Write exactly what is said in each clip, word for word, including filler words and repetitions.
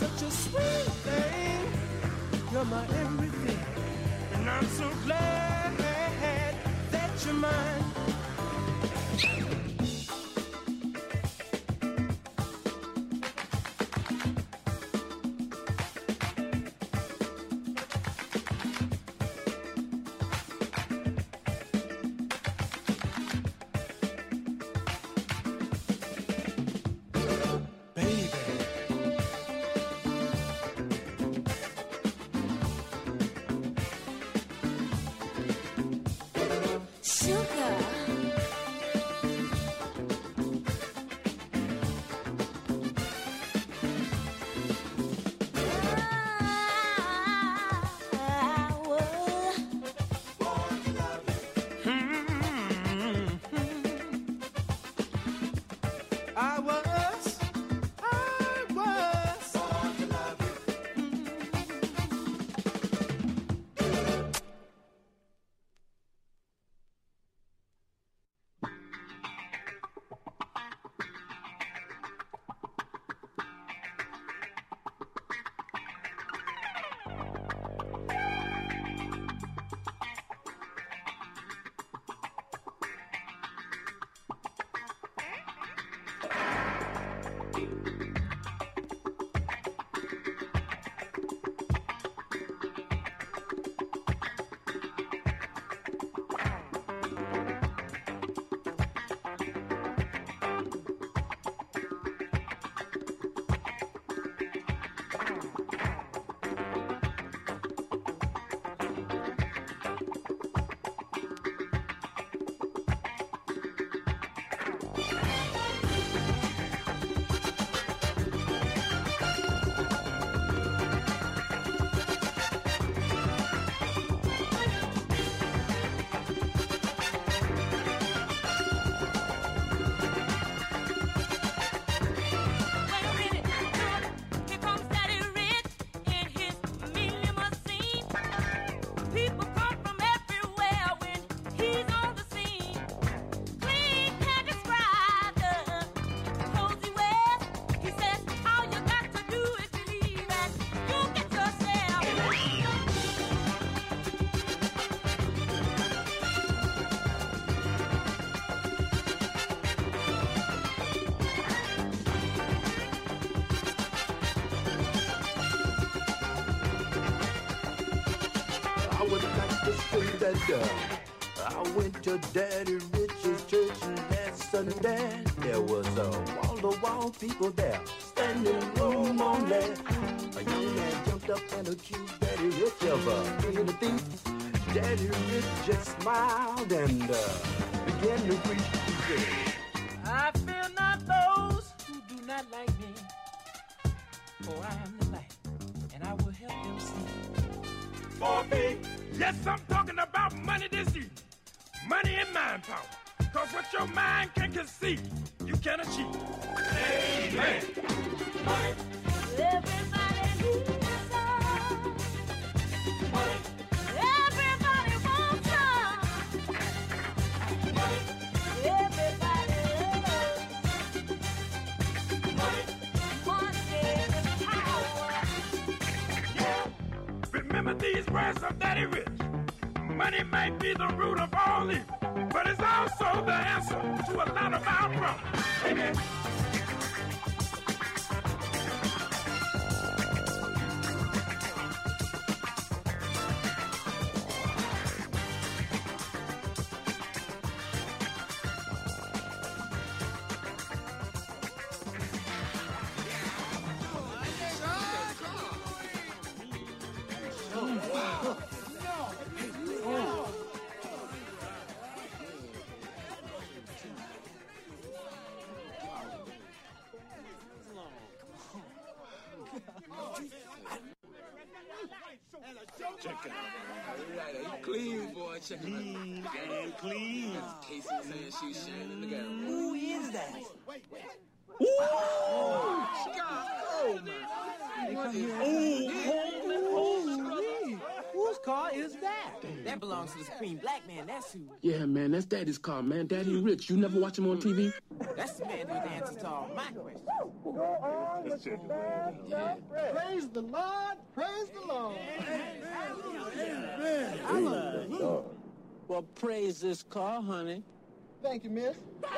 such a sweet thing. You're my everything, and I'm so glad that you're mine. I went to Daddy Rich's church last Sunday. There was a wall-to-wall people there, standing room only. A young man jumped up and accused Daddy Rich of uh, being a thief. Daddy Rich just smiled and uh, began to preach. He said, I fear not those who do not like me, for I am the light, and I will help them see. For me, yes, I'm talking about money this evening. Money and mind power. Cause what your mind can conceive, you can achieve. Amen. Money. Everybody needs some. Money. Everybody wants some. Money. Everybody loves money. Money is power. Yeah. Remember these words of Daddy Rich. Money might be the root of all evil, but it's also the answer to a lot of our problems. Amen. Check it out. He clean, boy. Check it out. Clean and clean. Casey saying she's sharing. Look at him. Who is that? Ooh! God, oh, man. Ooh, hold it, hold it. Who's car is that? That belongs to the Supreme Black Man, that's who. Yeah, man, that's Daddy's car, man. Daddy Rich. You never watch him on T V? That's the man who's the answer to all my questions. Go on with the bad stuff. Praise the Lord. Praise the Lord. Amen. Hallelujah. Well, praise this car, honey. Thank you, miss.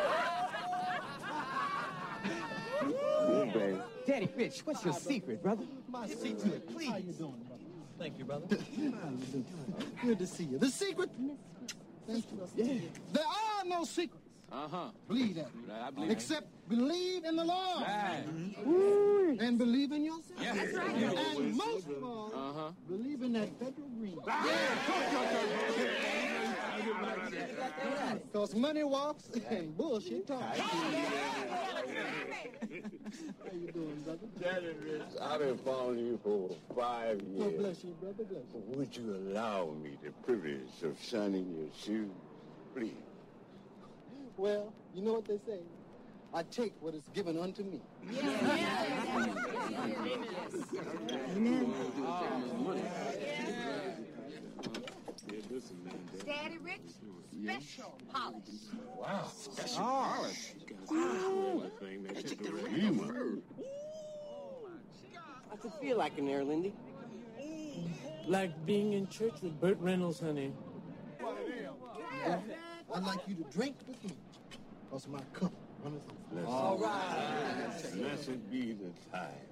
Daddy Rich, what's your secret, brother? My secret, please. How you doing, brother? Thank you, brother. Good to see you. The secret? Thank you. Yeah. There are no secrets. Uh-huh. Believe that. I believe Except believe in the Lord. Right. Ooh, and believe in yourself. Yeah. That's right. And most of all, Uh-huh. believe in that federal green. Because money walks and bullshit talks. How you doing, brother? Daddy Rich, I've been following you for five years. God bless you, brother. Bless you. Would you allow me the privilege of shining your shoes, please? Well, you know what they say. I take what is given unto me. Daddy Rich, special polish. Wow. Special polish. Wow. I could feel like an air, Lindy. Like being in church with Burt Reynolds, honey. Yeah. I'd like you to drink with me. Because my cup runneth over. All right. Blessed be the time.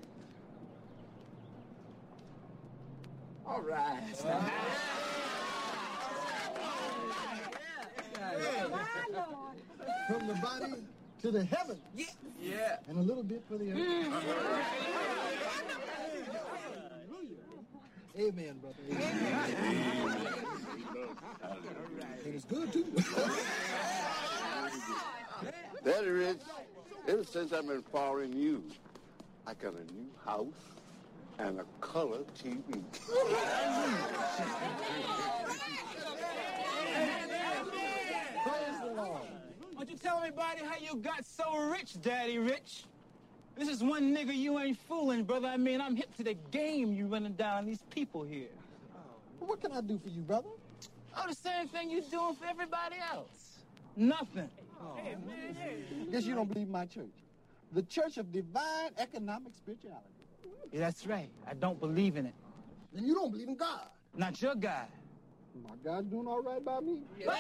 All right. From the body to the heaven. Yeah. Yeah. And a little bit for the earth. Amen, brother. Amen. It was good, too. Daddy Rich, ever since I've been following you, I got a new house and a color T V. Praise the Lord. Won't you tell everybody how you got so rich, Daddy Rich? This is one nigga you ain't fooling, brother. I mean, I'm hip to the game you running down these people here. Well, what can I do for you, brother? Oh, the same thing you doing for everybody else. Nothing. Oh. Guess you don't believe my church. The Church of Divine Economic Spirituality. Yeah, that's right. I don't believe in it. Then you don't believe in God. Not your guy. My God's doing all right by me. Yeah.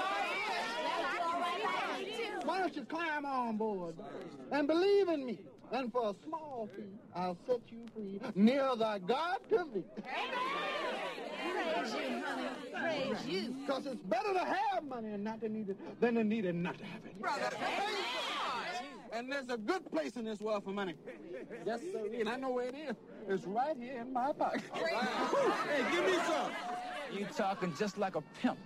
Why don't you climb on board and believe in me? And for a small fee, I'll set you free near thy God to thee. Praise you, honey. Praise you. Because it's better to have money and not to need it than to need it and not to have it. Brother, and there's a good place in this world for money. Yes, sir. And I know where it is. It's right here in my pocket. Hey, give me some. You talking just like a pimp.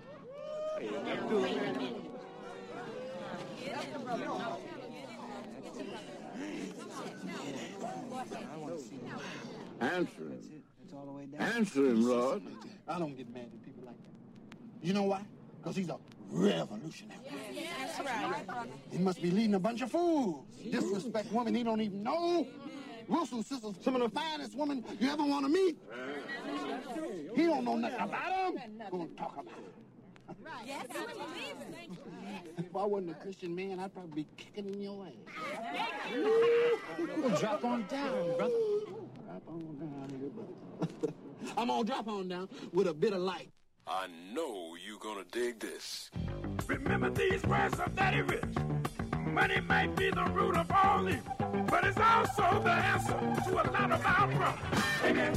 Answer him. Answer him, Lord. I don't get mad at people like that. You know why? Because he's a revolutionary. That's right. He must be leading a bunch of fools. Disrespect women he don't even know. Wilson sisters, some of the finest women you ever want to meet. He don't know nothing about them. Gonna talk about them. Yes, I believe it. If I wasn't a Christian man, I'd probably be kicking in your ass. Well, drop on down, brother. Drop on down here, brother. I'm gonna drop on down with a bit of light. I know you're gonna dig this. Remember these words of Daddy Rich. Money might be the root of all evil, but it's also the answer to a lot of our problems. Amen.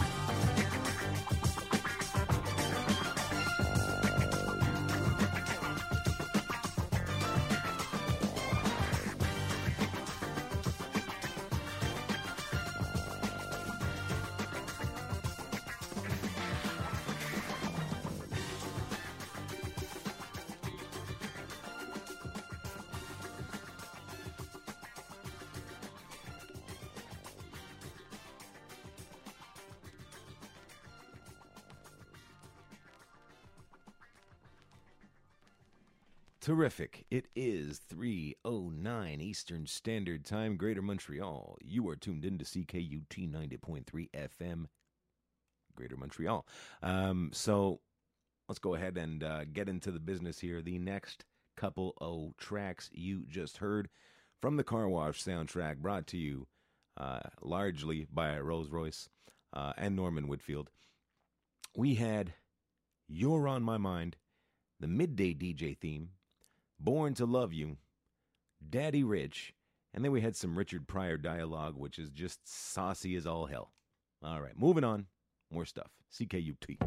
Terrific. It is three oh nine Eastern Standard Time, Greater Montreal. You are tuned in to C K U T ninety point three F M. Greater Montreal. Um, so let's go ahead and uh, get into the business here. The next couple of tracks you just heard from the Car Wash soundtrack, brought to you uh, largely by Rolls Royce uh, and Norman Whitfield. We had You're on My Mind, the Midday D J theme, Born to Love You, Daddy Rich, and then we had some Richard Pryor dialogue, which is just saucy as all hell. All right, moving on. More stuff. C K U T.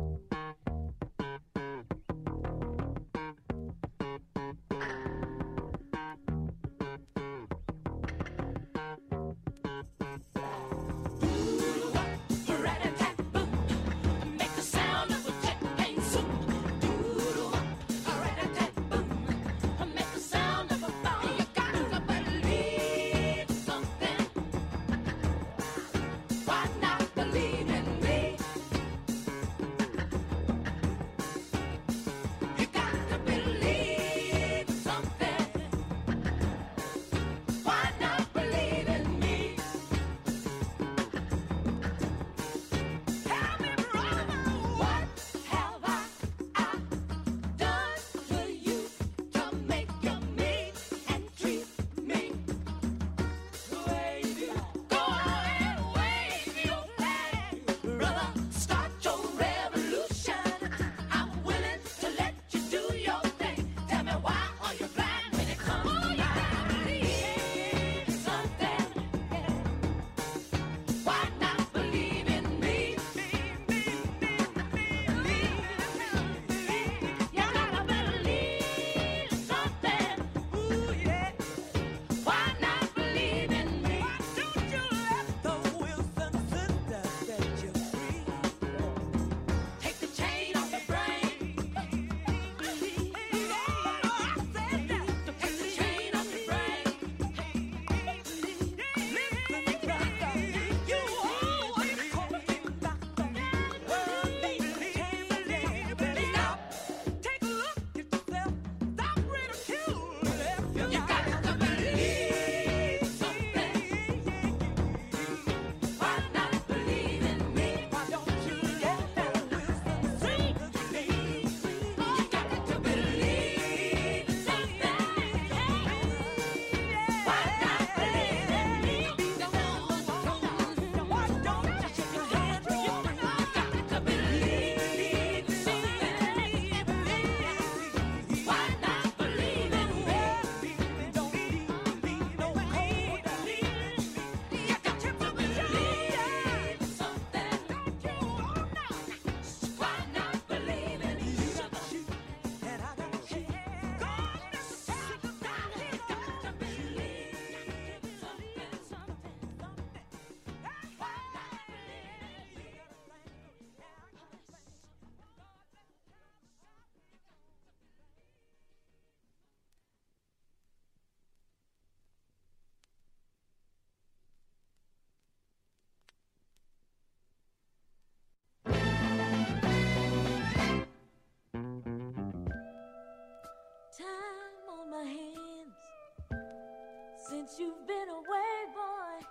Since you've been away, boy,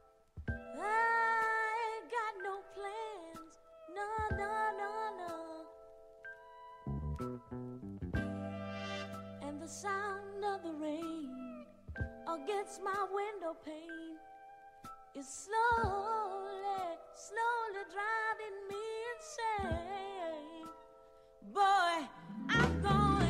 I ain't got no plans. No, no, no, no. And the sound of the rain against my window pane is slowly, slowly driving me insane. Boy, I'm going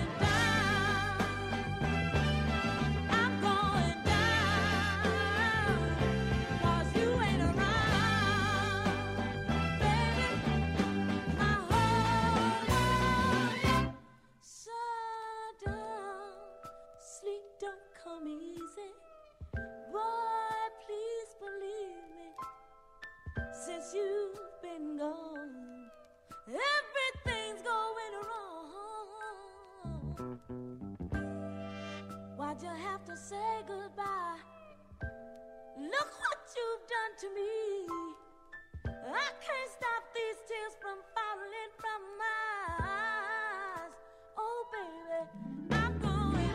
come easy, boy, please believe me. Since you've been gone, everything's going wrong. Why'd you have to say goodbye? Look what you've done to me. I can't stop these tears from falling from my eyes. Oh, baby, I'm going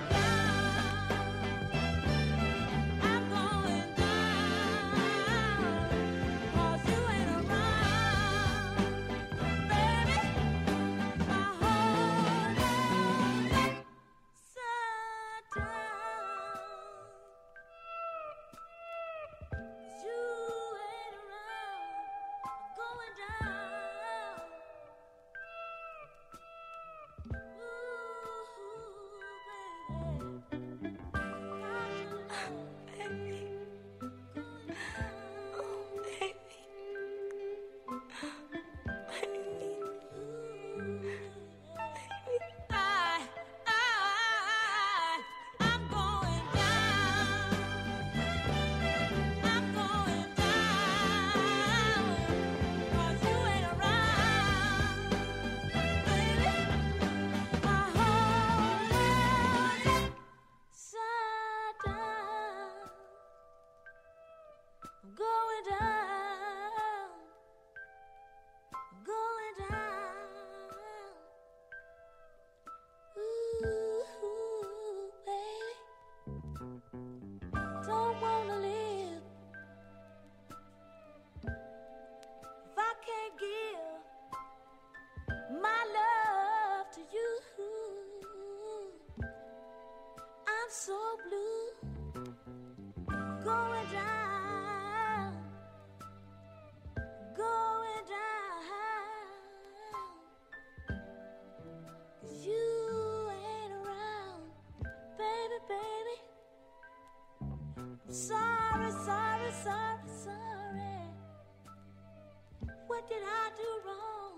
sorry, sorry, sorry, sorry. What did I do wrong?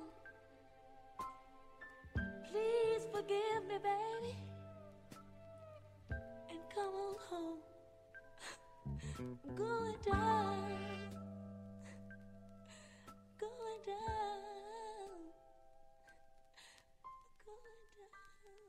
Please forgive me, baby, and come on home. Going down, going down, going down.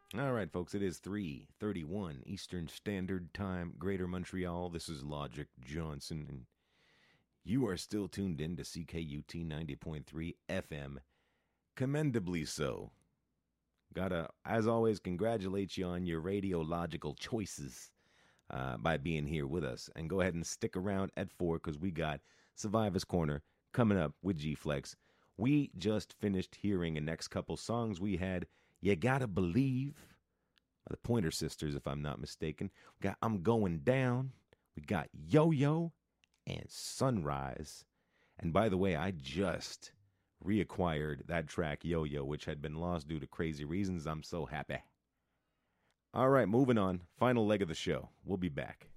All right, folks, it is three thirty-one Eastern Standard Time, Greater Montreal. This is Logic Johnson, and you are still tuned in to C K U T ninety point three F M. Commendably so. Gotta, as always, congratulate you on your radiological choices uh, by being here with us. And go ahead and stick around at four because we got Survivor's Corner coming up with G-Flex. We just finished hearing the next couple songs. We had You Gotta Believe by the Pointer Sisters, if I'm not mistaken. We got I'm Going Down. We got Yo-Yo and Sunrise. And by the way, I just reacquired that track Yo-Yo, which had been lost due to crazy reasons. I'm so happy. All right, moving on. Final leg of the show. We'll be back.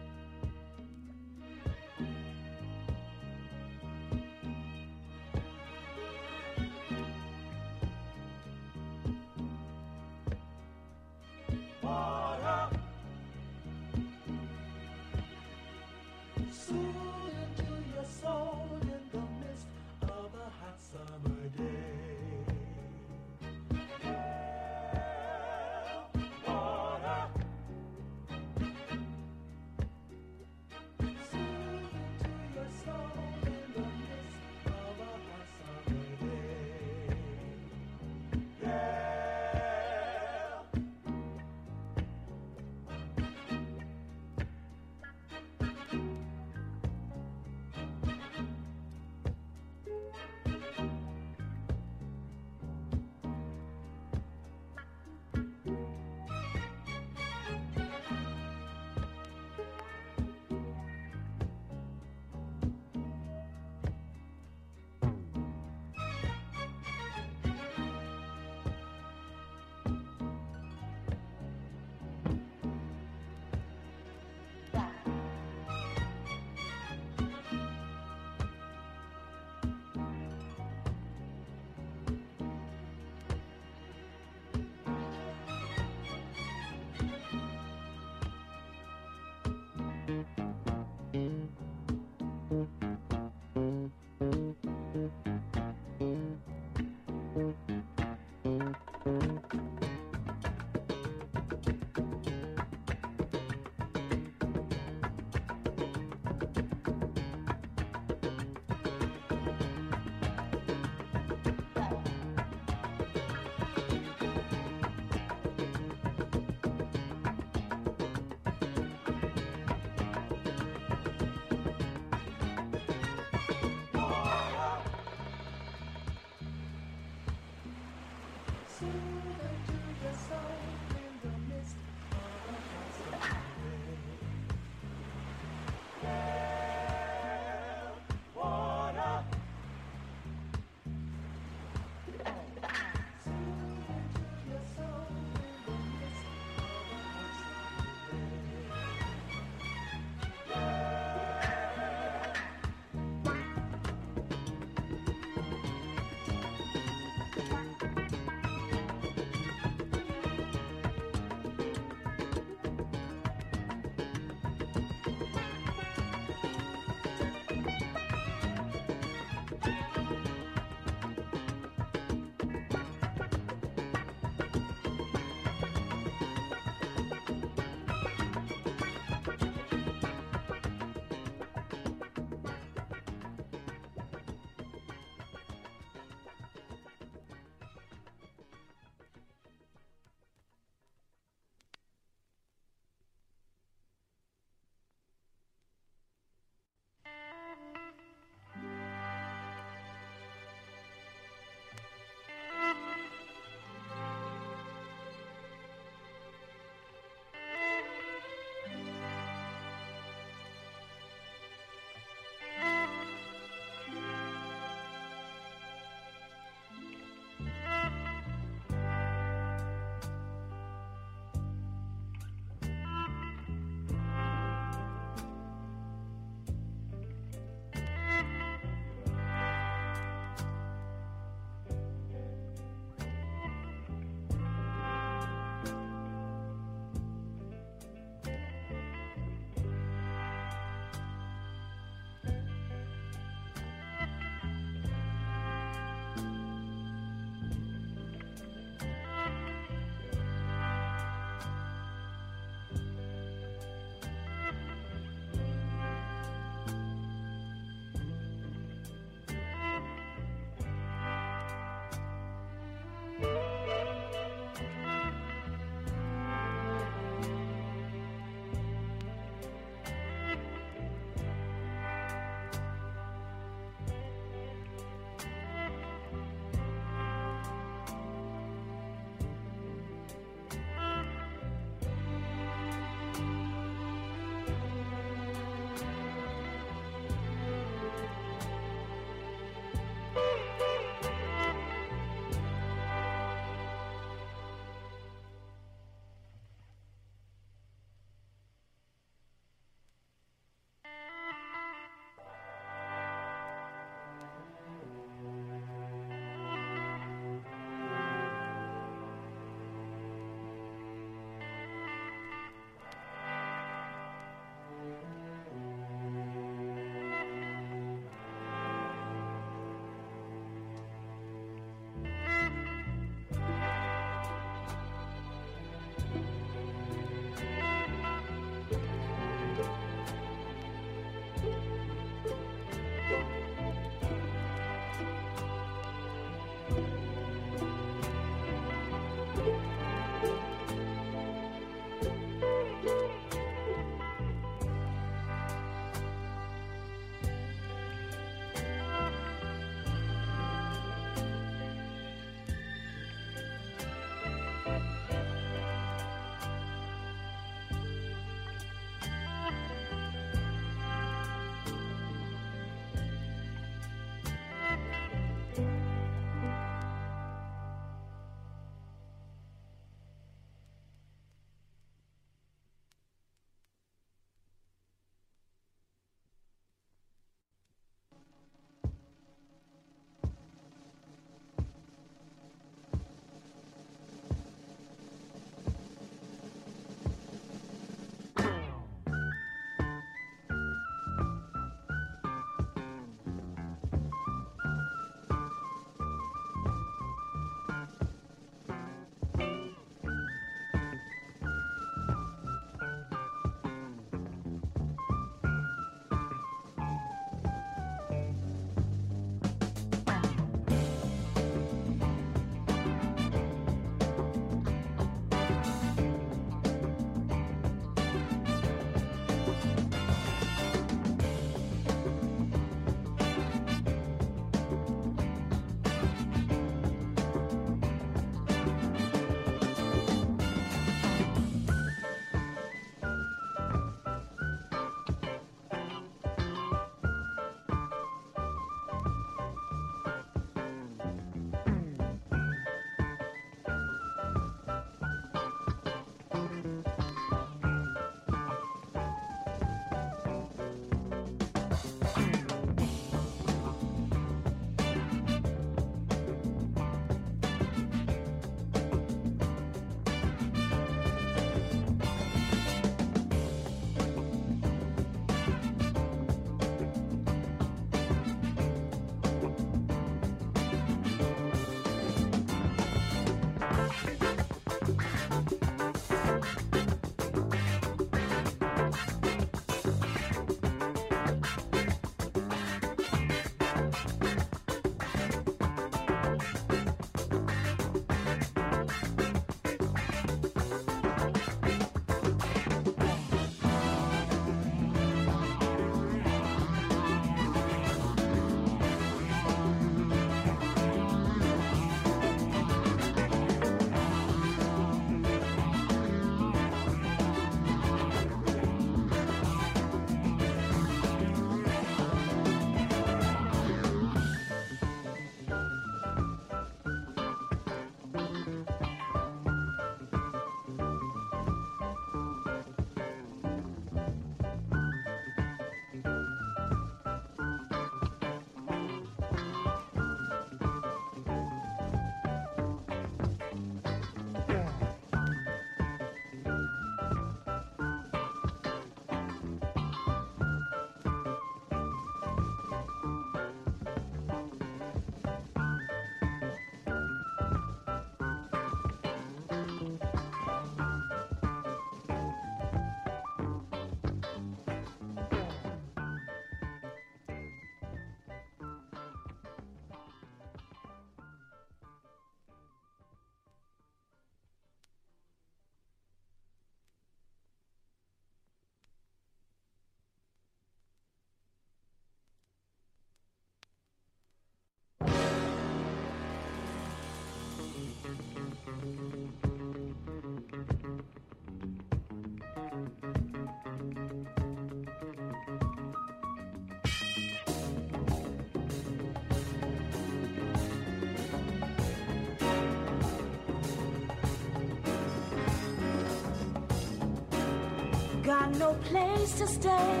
got no place to stay.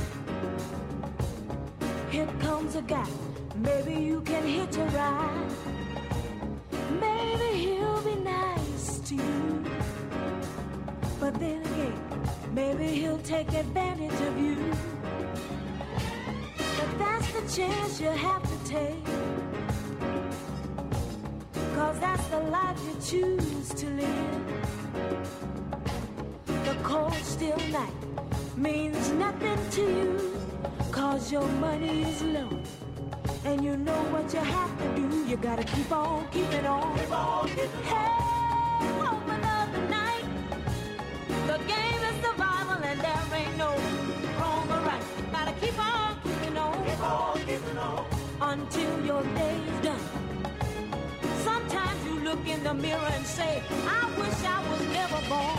Here comes a guy, maybe you can hitch a ride. Maybe he'll be nice to you, but then again, maybe he'll take advantage of you. But that's the chance you have to take, 'cause that's the life you choose to live. The cold still night means nothing to you, 'cause your money is low. And you know what you have to do. You gotta keep on, keeping on. Keep on, keeping on. Hey, woman of the night. The game is survival and there ain't no wrong or right. Gotta keep on, keeping on. Keep on, keeping on. Until your day's done. Sometimes you look in the mirror and say, I wish I was never born.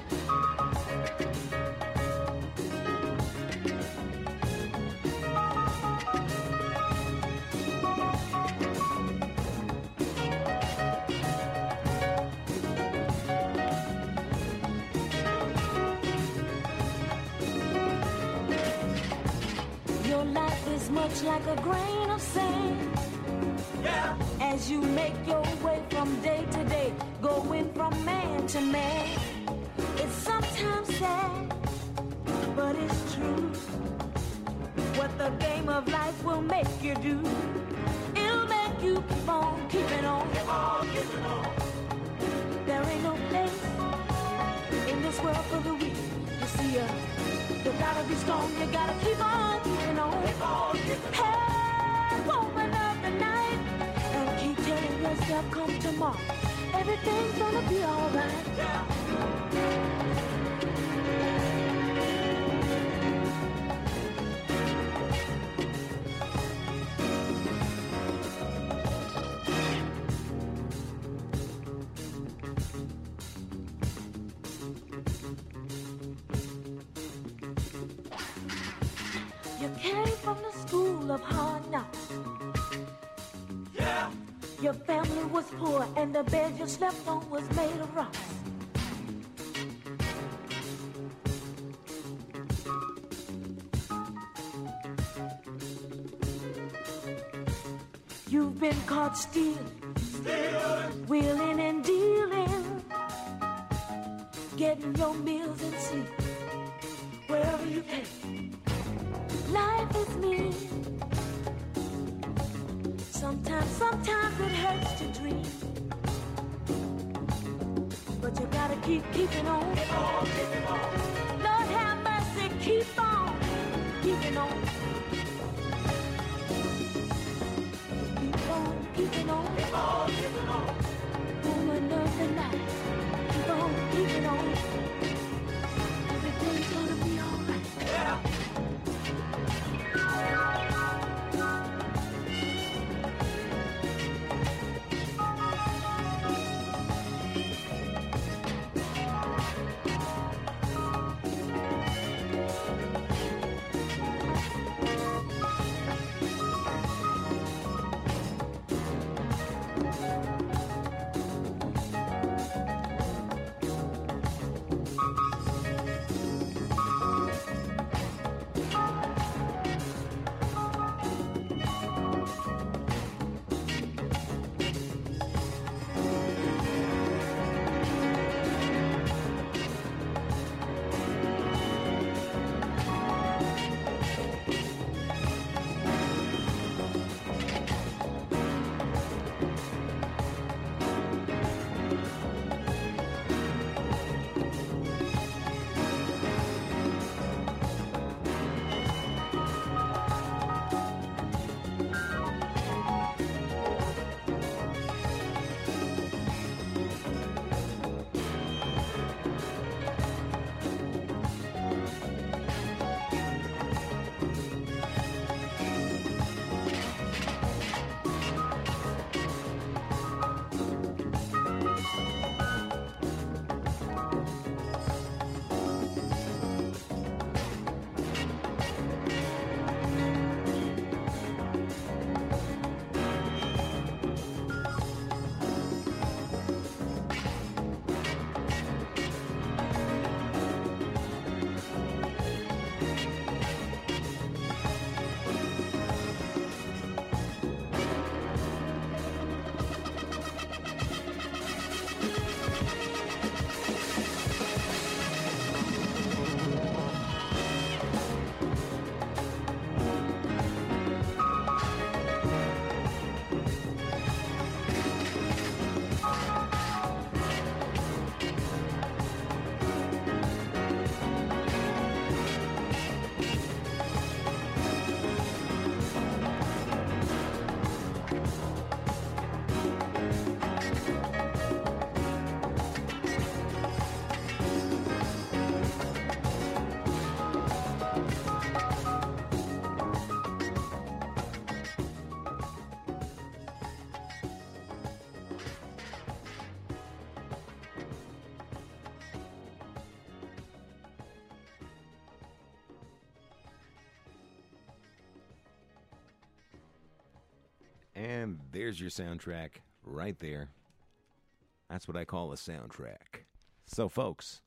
Much like a grain of sand, yeah. As you make your way from day to day, going from man to man. It's sometimes sad, but it's true. What the game of life will make you do, it'll make you keep on keeping on. Keep on, keeping on. There ain't no place in this world for the weak. You see, uh, you gotta be strong, you gotta keep on keeping on. Keep on, keeping on. Hey, woman of the night, and keep telling yourself, come tomorrow, everything's gonna be alright. Yeah. From the school of hard knocks. Yeah. Your family was poor and the bed you slept on was made of rocks. You've been caught stealing, stealing, wheeling and dealing, getting your meals and sleep wherever you can. Life is mean. Sometimes, sometimes it hurts to dream. But you gotta keep keeping on. Keep on, keeping on. Lord have mercy, keep on keeping on. Keep on keeping on. Keep on keeping on. Woman of the night, keep on keeping on. Everything's gonna be alright. Yeah. And there's your soundtrack right there. That's what I call a soundtrack. So, folks,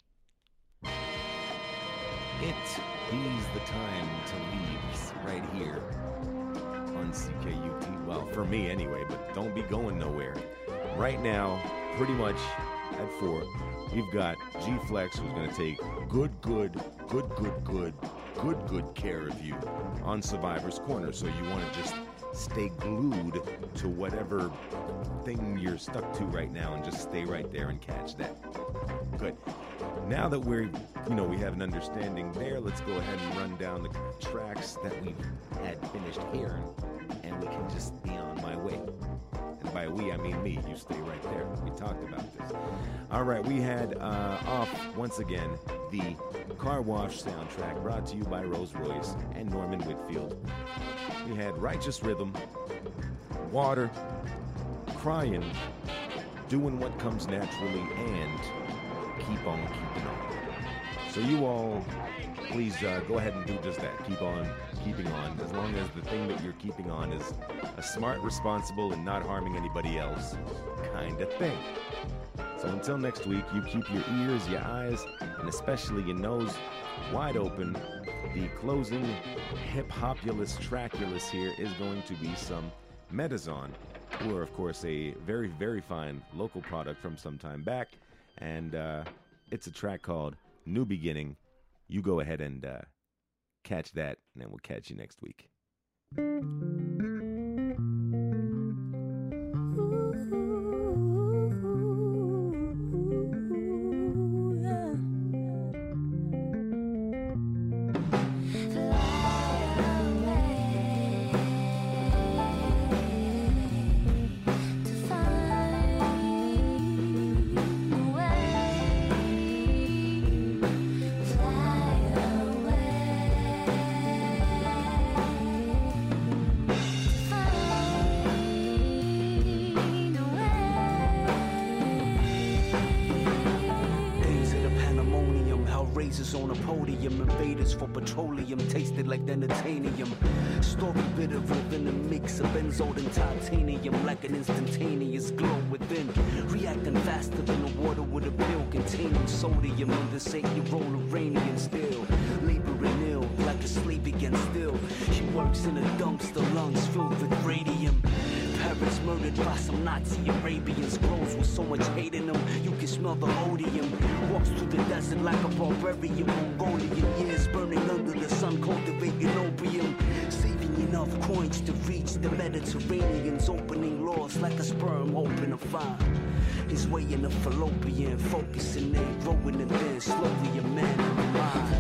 it is the time to leave right here on C K U T. Well, for me anyway, but don't be going nowhere. Right now, pretty much at four, we've got G-Flex, who's going to take good, good, good, good, good, good, good care of you on Survivor's Corner. So you want to just stay glued to whatever thing you're stuck to right now and just stay right there and catch that. Good. Now that we're, you know, we have an understanding there, let's go ahead and run down the tracks that we've had finished hearing, and we can just be on my way. And by we, I mean me. You stay right there. We talked about this. All right, we had uh, off, once again, the Car Wash soundtrack brought to you by Rolls Royce and Norman Whitfield. We had Righteous Rhythm, Water, Crying, Doing What Comes Naturally, and Keep On Keeping On. So you all, please uh, go ahead and do just that. Keep on keeping on, as long as the thing that you're keeping on is a smart, responsible, and not harming anybody else kind of thing. So until next week, you keep your ears, your eyes, and especially your nose wide open. The closing hip-hopulous trackulous here is going to be some Metazon, who are, of course, a very, very fine local product from some time back. And uh, it's a track called New Beginning. You go ahead and uh, catch that, and then we'll catch you next week. On a podium, invaders for petroleum, tasted like titanium. Story bitter than a mix of benzoate and titanium, like an instantaneous glow within. Reacting faster than the water with a pill containing sodium in this eight-year-old Iranian still. Laboring ill, like a slave again still. She works in a dumpster, lungs filled with radium. Parents murdered by some Nazi Arabians. Grows with so much hate in them, you can smell the odium. Walks through the desert like a barbarian. Mongolian years burning under the sun, cultivating opium. Saving enough coins to reach the Mediterranean's opening laws like a sperm hoping to find his way in a fallopian. Focusing there, growing and then slowly a man in the mind.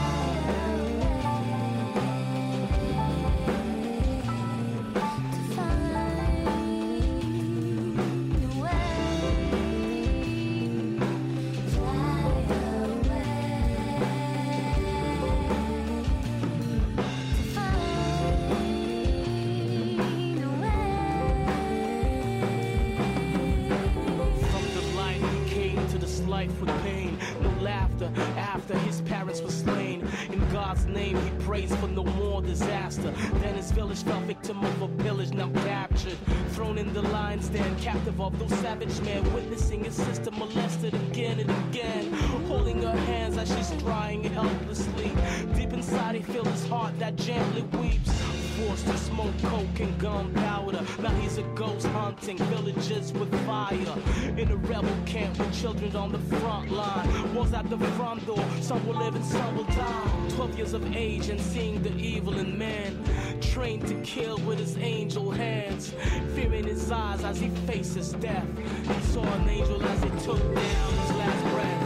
Life with pain, no laughter after his parents were slain. In God's name he prays for no more disaster. Then his village fell victim of a pillage, now captured, thrown in the lion's den, captive of those savage men, witnessing his sister molested again and again, holding her hands as she's crying helplessly. Deep inside he feels his heart that gently weeps. Forced to smoke coke and gunpowder. Now he's a ghost hunting villages with fire. In a rebel camp with children on the front line. Walls at the front door, some will live and some will die. Twelve years of age and seeing the evil in man. Trained to kill with his angel hands. Fear in his eyes as he faces death. He saw an angel as he took down his last breath.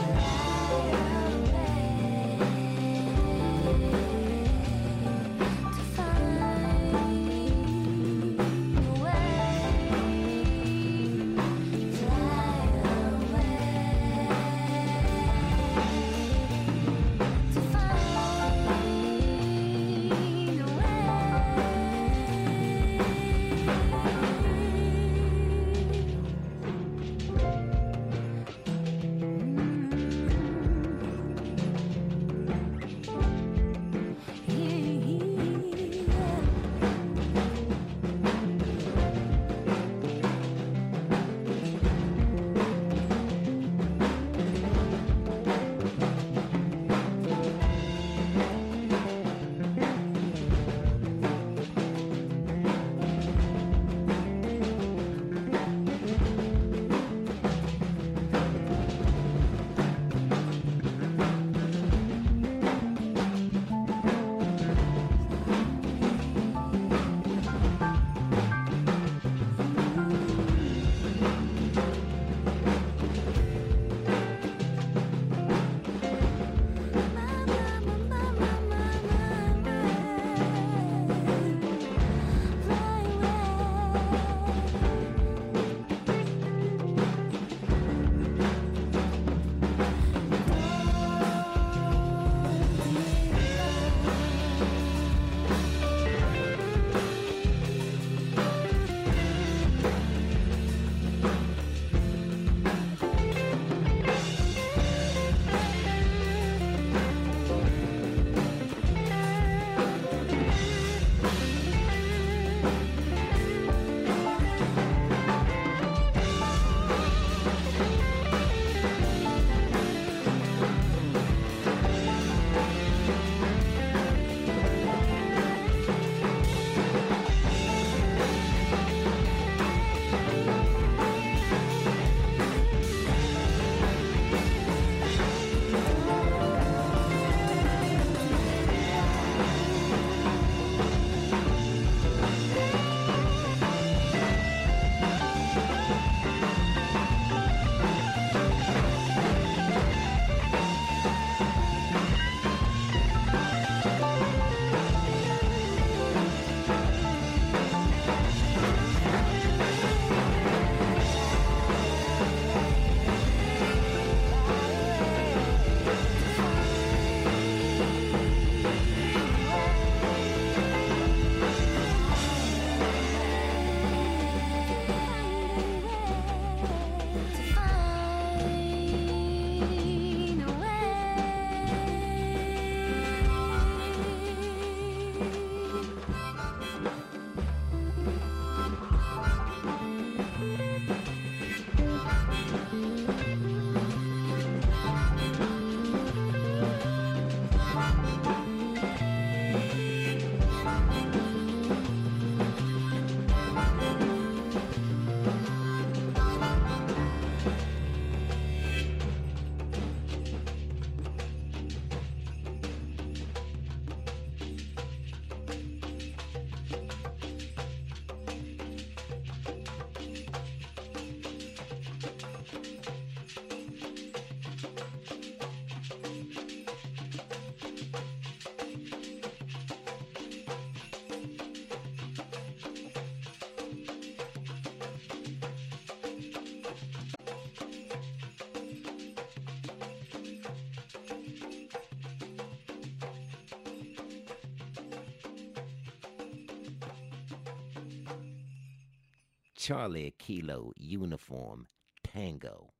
Charlie Kilo Uniform Tango.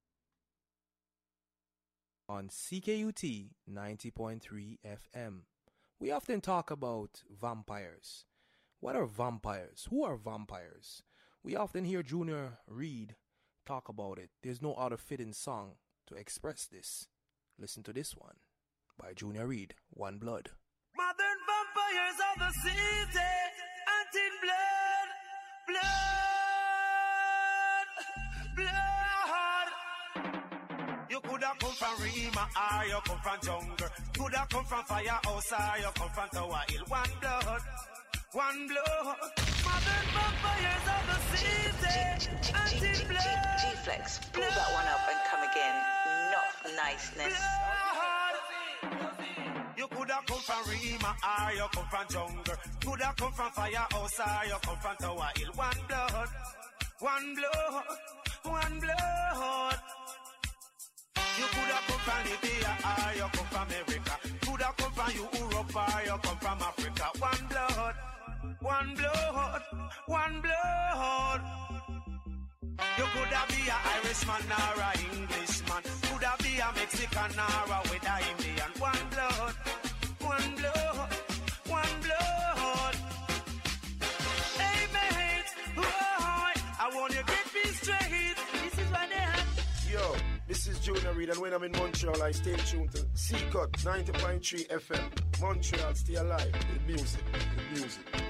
On C K U T ninety point three F M, we often talk about vampires. What are vampires? Who are vampires? We often hear Junior Reid talk about it. There's no other fitting song to express this. Listen to this one by Junior Reid, One Blood. Modern vampires of the city, hunting blood, blood, blood. You coulda come from Rima or you come from jungle. Coulda come from Firehouse or you come from Tower Hill. One blood, one blood. Modern vampires of the city, hunting blood. G-Flex, pull that one up and come again. Enough niceness. You coulda come from Rima or you come from jungle. Coulda come from Firehouse or you come from Tower Hill. One blood, one blood, one blood. You coulda come from Libya or you come from America. Coulda come from Europe or you come from Africa. One blood, one blood, one blood. You coulda be a Irishman or a Englishman. Coulda be a Mexican or a with a Indian. One blood, one blood, one blood. Hey mate, boy, I want you to get me straight. This is what they have. Yo, this is Junior Reid, and when I'm in Montreal, I stay tuned to C-Cut ninety point three F M. Montreal, stay alive. The music, the music.